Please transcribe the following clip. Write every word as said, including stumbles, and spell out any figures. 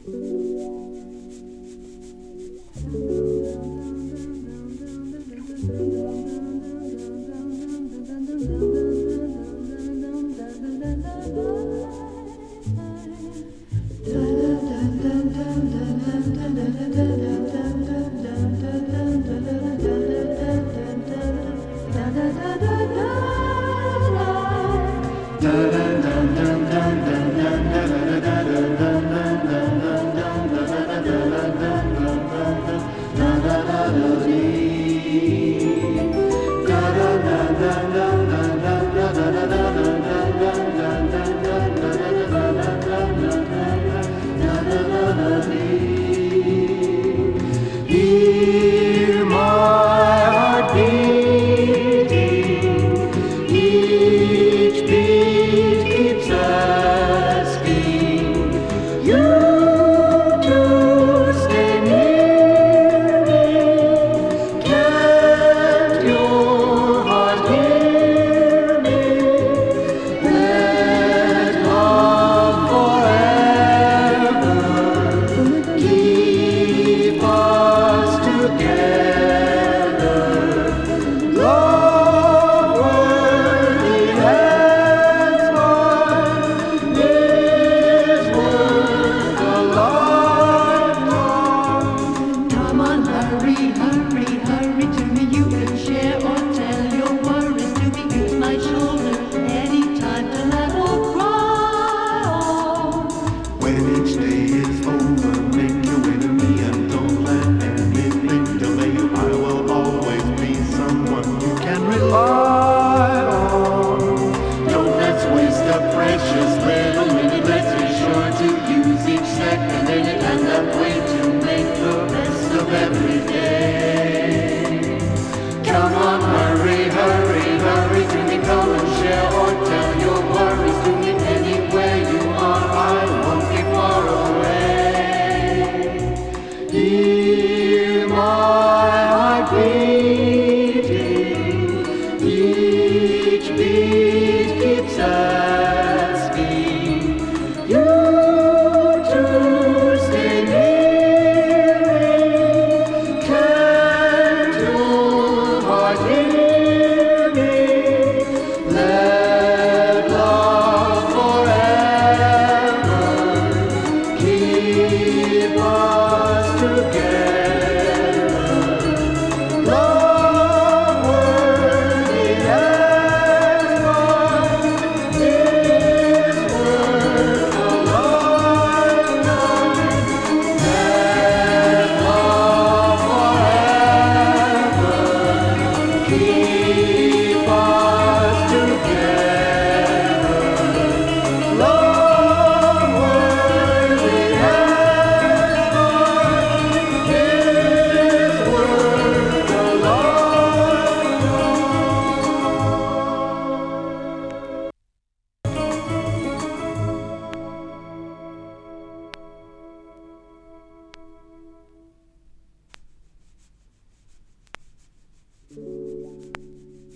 Hear my heart beating, each beat keeps asking you to stay near me. Can't your heart hear me? Let love forever keep us together. Love worthy hands mine is worth a lifetime. Come on, hurry, hurry, hurry to me. You can share or tell your worries to me. Use my shoulder anytime to laugh or cry. When it